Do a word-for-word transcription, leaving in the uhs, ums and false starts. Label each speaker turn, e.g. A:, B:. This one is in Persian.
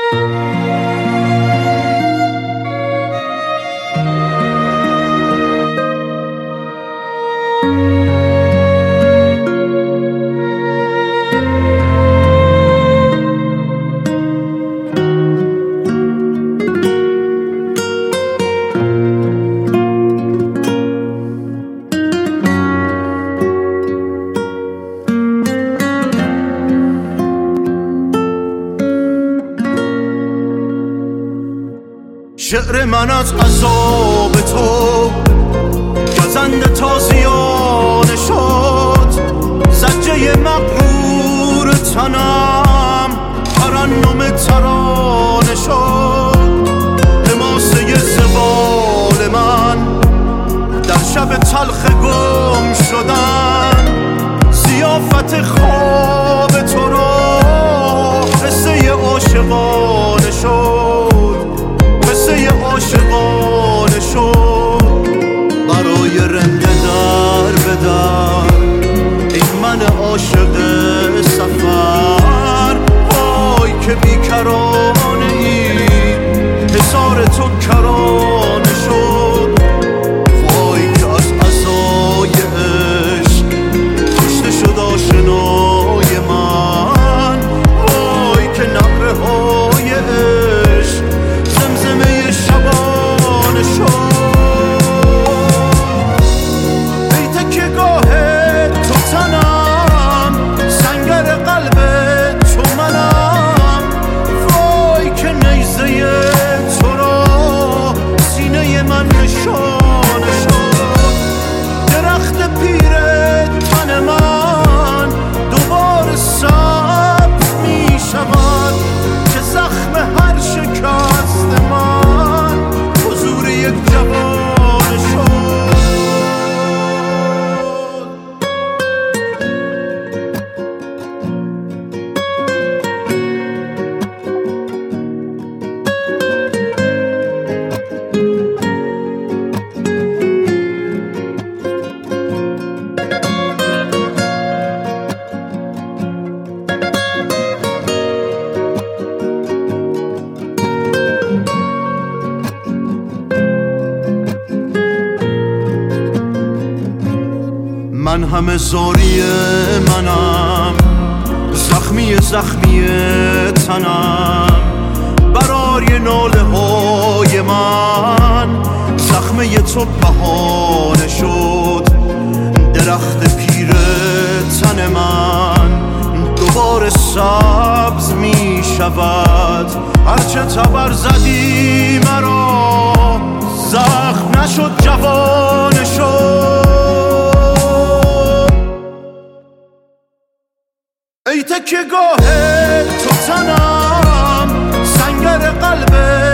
A: شعر من از عذاب تو گزنده تازیانه شد، زجه مغرور تنم ترنم ترانه شد. حماسه زبال من در شب تلخ گم شدن، ضیافت خواب تو را قصه عاشقانه شد، قصه عاشقانه شد. برای رنده در به در این من عاشق سفر، وای که بیکرانه ای حصار تو کرانه شد. وای که از عصای عشق کشته شد آشنای من، وای که نعره های عشق زمزمه شبانه شد. ای تکیه‌گاه تو تنم، سنگر قلب تو منم، وای که نیزه تو را سینه من نشانه شد. درخت پیر تن من دوباره سبز می شود، که زخم هر شکست من حضور یک جوان شد. من همه زاری منم، زخمی زخمی تنم، برای ناله های من زخمه تو بهانه شد. درخت پیر تن من دوباره سبز می شود، هرچه تبر زدی مرا زخم نشد جوانه شد. ای تکیه‌گاه تو تنم، سنگر قلب